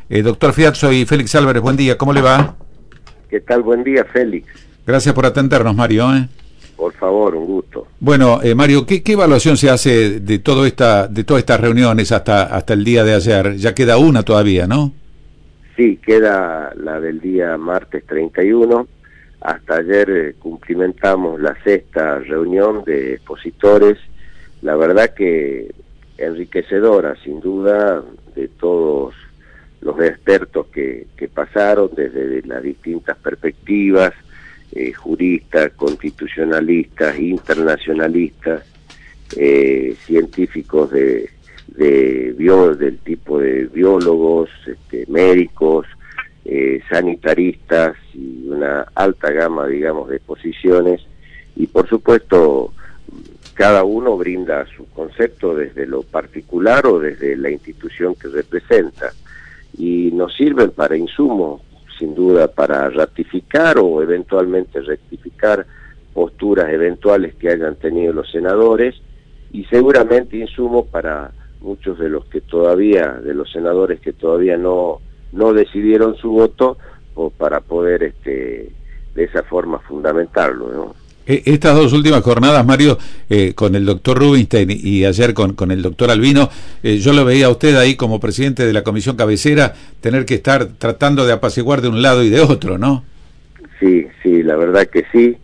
Doctor Fiat, soy Félix Álvarez, buen día, ¿cómo le va? ¿Qué tal? Buen día, Félix. Gracias por atendernos, Mario. Por favor, un gusto. Bueno, Mario, ¿qué evaluación se hace de todas estas reuniones hasta el día de ayer? Ya queda una todavía, ¿no? Sí, queda la del día martes 31. Hasta ayer cumplimentamos la 6ª reunión de expositores. La verdad que enriquecedora, sin duda, de todos los expertos que pasaron desde las distintas perspectivas, juristas, constitucionalistas, internacionalistas, científicos del tipo de biólogos, médicos, sanitaristas y una alta gama, digamos, de posiciones, y por supuesto cada uno brinda su concepto desde lo particular o desde la institución que representa, y nos sirven para insumo, sin duda, para ratificar o eventualmente rectificar posturas eventuales que hayan tenido los senadores, y seguramente insumo para muchos de los senadores que todavía no decidieron su voto, o para poder de esa forma fundamentarlo, ¿no? Estas dos últimas jornadas, Mario, con el doctor Rubinstein y ayer con el doctor Albino, yo lo veía a usted ahí como presidente de la comisión cabecera, tener que estar tratando de apaciguar de un lado y de otro, ¿no? Sí, la verdad que sí.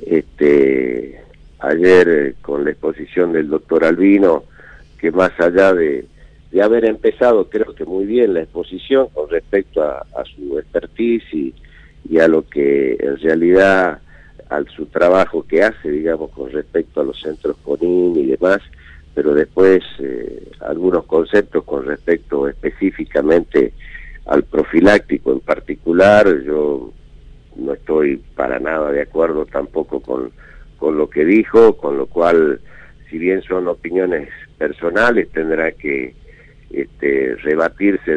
Ayer con la exposición del doctor Albino, que más allá de haber empezado, creo que muy bien la exposición con respecto a su expertise y a lo que en realidad, a su trabajo que hace, digamos, con respecto a los centros CONIN y demás, pero después algunos conceptos con respecto específicamente al profiláctico en particular. Yo no estoy para nada de acuerdo tampoco con lo que dijo, con lo cual, si bien son opiniones personales, tendrá que rebatirse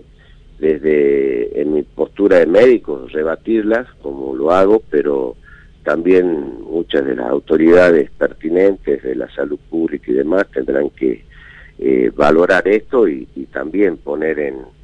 desde en mi postura de médico, rebatirlas como lo hago, pero también muchas de las autoridades pertinentes de la salud pública y demás tendrán que valorar esto y también poner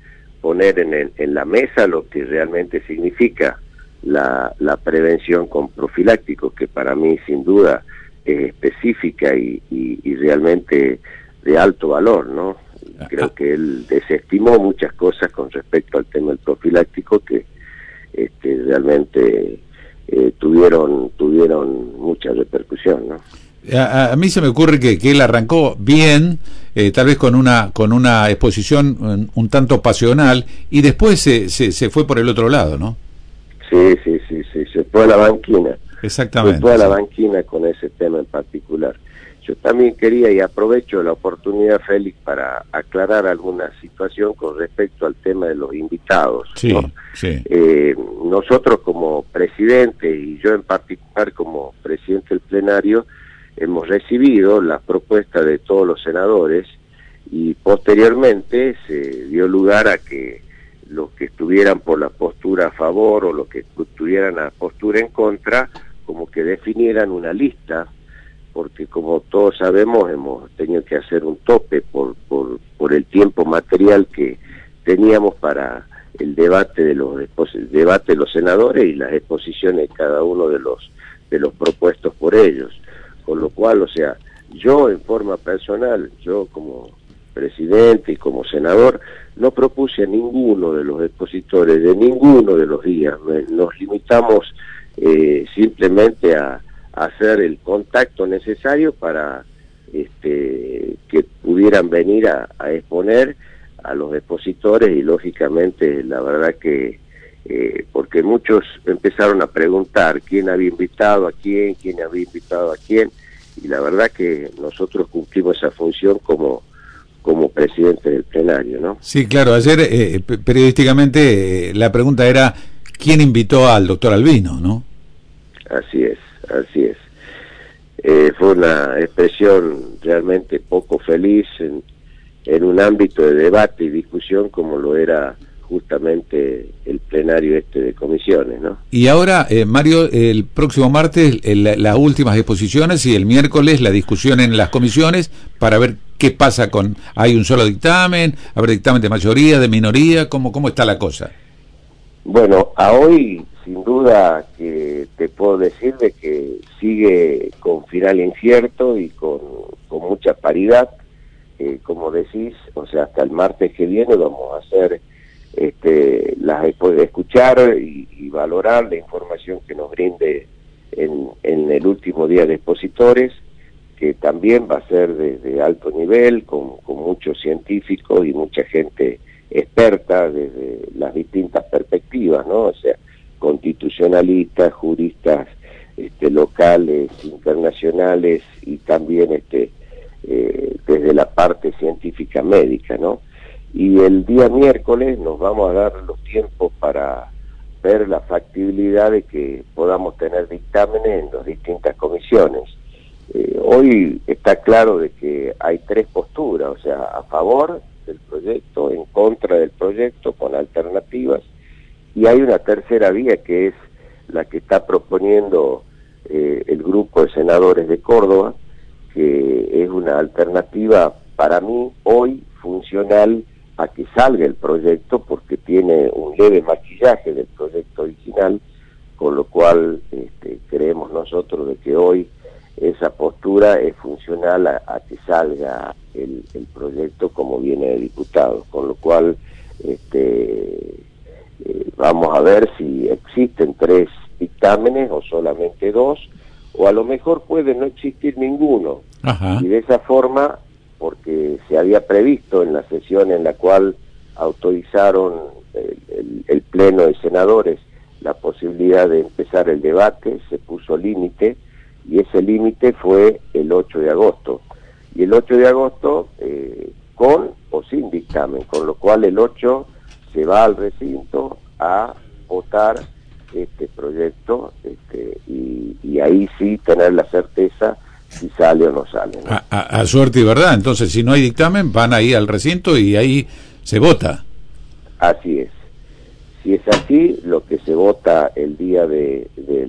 en la mesa lo que realmente significa la prevención con profilácticos, que para mí sin duda es específica y realmente de alto valor, ¿no? Creo que él desestimó muchas cosas con respecto al tema del profiláctico que realmente tuvieron mucha repercusión, ¿no? A mí se me ocurre que él arrancó bien, tal vez con una exposición un tanto pasional, y después se fue por el otro lado, ¿no? Sí, se fue a la banquina. Exactamente. Se fue a la banquina con ese tema en particular. Yo también quería, y aprovecho la oportunidad, Félix, para aclarar alguna situación con respecto al tema de los invitados, sí, ¿no? Sí. Nosotros como presidente, y yo en particular como presidente del plenario, hemos recibido la propuesta de todos los senadores, y posteriormente se dio lugar a que los que estuvieran por la postura a favor o los que estuvieran la postura en contra, como que definieran una lista, porque como todos sabemos hemos tenido que hacer un tope por el tiempo material que teníamos para el debate de los senadores y las exposiciones de cada uno de los propuestos por ellos, con lo cual, o sea, yo en forma personal, yo como presidente y como senador, no propuse a ninguno de los expositores de ninguno de los días. Nos limitamos simplemente a hacer el contacto necesario para que pudieran venir a exponer a los expositores, y lógicamente la verdad que porque muchos empezaron a preguntar quién había invitado a quién había invitado a quién, y la verdad que nosotros cumplimos esa función como presidente del plenario, ¿no? Sí, claro, ayer periodísticamente la pregunta era ¿quién invitó al doctor Albino, no? Así es. Fue una expresión realmente poco feliz en un ámbito de debate y discusión como lo era justamente el plenario de comisiones, ¿no? Y ahora, Mario, el próximo martes las últimas exposiciones y el miércoles la discusión en las comisiones para ver qué pasa con... ¿Hay un solo dictamen? ¿Habrá dictamen de mayoría, de minoría? ¿Cómo está la cosa? Bueno, a hoy, sin duda, que te puedo decir de que sigue con final incierto y con mucha paridad. Como decís, o sea, hasta el martes que viene vamos a hacer escuchar y valorar la información que nos brinde en el último día de expositores, que también va a ser de alto nivel, con muchos científicos y mucha gente experta desde las distintas perspectivas, ¿no? O sea, constitucionalistas, juristas locales, internacionales y también desde la parte científica médica, ¿no? Y el día miércoles nos vamos a dar los tiempos para ver la factibilidad de que podamos tener dictámenes en las distintas comisiones. Hoy está claro de que hay tres posturas, o sea, a favor del proyecto, en contra del proyecto, con alternativas, y hay una tercera vía que es la que está proponiendo el grupo de senadores de Córdoba, que es una alternativa para mí hoy funcional a que salga el proyecto, porque tiene un leve maquillaje del proyecto original, con lo cual creemos nosotros de que hoy esa postura es funcional a que salga el proyecto como viene de diputados, con lo cual vamos a ver si existen 3 dictámenes o solamente 2, o a lo mejor puede no existir ninguno. Ajá. Y de esa forma, porque se había previsto en la sesión en la cual autorizaron el pleno de senadores la posibilidad de empezar el debate, se puso límite, y ese límite fue el 8 de agosto. Y el 8 de agosto, con o sin dictamen, con lo cual el 8 se va al recinto a votar este proyecto, y ahí sí tener la certeza si sale o no sale, ¿no? A suerte y verdad. Entonces, si no hay dictamen, van ahí al recinto y ahí se vota. Así es. Si es así, lo que se vota el día del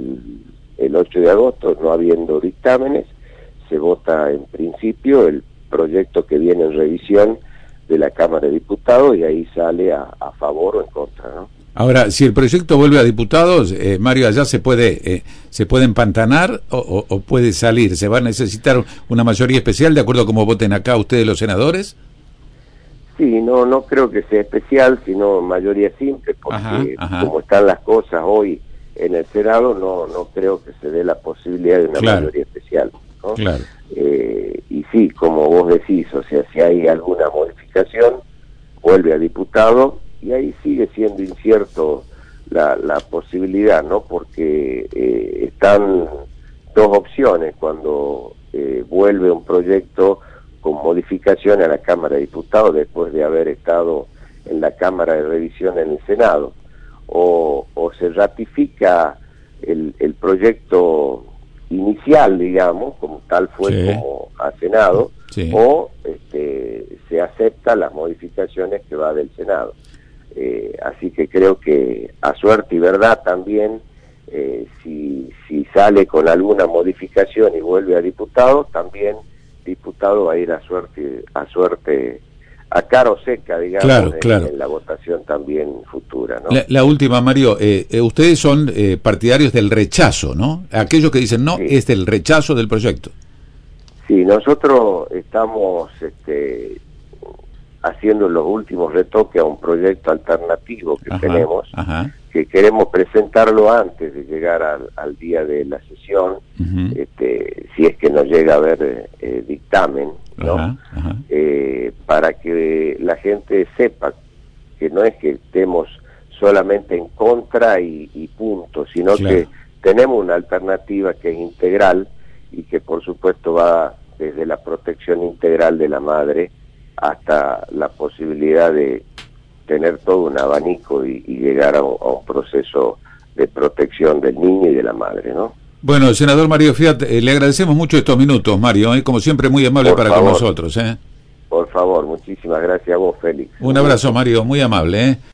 8 de agosto, no habiendo dictámenes, se vota en principio el proyecto que viene en revisión de la Cámara de Diputados, y ahí sale a favor o en contra, ¿no? Ahora, si el proyecto vuelve a diputados, Mario, allá se puede empantanar o puede salir. ¿Se va a necesitar una mayoría especial de acuerdo a cómo voten acá ustedes los senadores? Sí, no creo que sea especial, sino mayoría simple, porque ajá. Como están las cosas hoy en el Senado, no creo que se dé la posibilidad de una mayoría especial, ¿no? Claro. Y sí, como vos decís, o sea, si hay alguna modificación, vuelve a diputado, y ahí sigue siendo incierto la posibilidad, ¿no? Porque están 2 opciones cuando vuelve un proyecto con modificación a la Cámara de Diputados después de haber estado en la Cámara de Revisión en el Senado, o se ratifica el proyecto inicial, digamos, como tal fue, sí, como a Senado, sí, o se acepta las modificaciones que va del Senado. Así que creo que a suerte y verdad también, si sale con alguna modificación y vuelve a diputado, también diputado va a ir a suerte a cara o seca, digamos, claro. En la votación también futura, ¿no? La última, Mario, ustedes son partidarios del rechazo, ¿no? Aquellos que dicen no, sí, es del rechazo del proyecto. Sí, nosotros estamos haciendo los últimos retoques a un proyecto alternativo que tenemos, que queremos presentarlo antes de llegar al día de la sesión, si es que no llega a haber dictamen, ¿no? Para que la gente sepa que no es que estemos solamente en contra y punto, sino claro, que tenemos una alternativa que es integral y que por supuesto va desde la protección integral de la madre hasta la posibilidad de tener todo un abanico y llegar a un proceso de protección del niño y de la madre, ¿no? Bueno, senador Mario Fiat, le agradecemos mucho estos minutos, Mario, como siempre muy amable por para favor, con nosotros. Por favor, muchísimas gracias a vos, Félix. Un abrazo, Mario, muy amable.